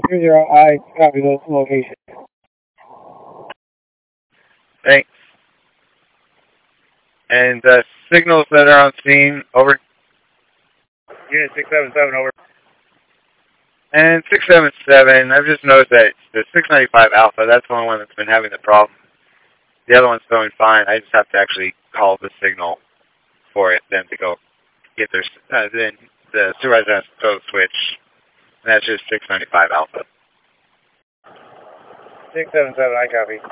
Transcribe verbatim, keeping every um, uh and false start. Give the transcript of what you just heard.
Zero zero, I copy the location. Thanks. And uh, signals that are on scene, over. Unit six seven seven, over. And six seven seven, I've just noticed that the six ninety-five Alpha, that's the only one that's been having the problem. The other one's going fine. I just have to actually call the signal for it, then to go get their, uh, then the supervisor has to code switch. And that's just six ninety-five Alpha. six seven seven, I copy.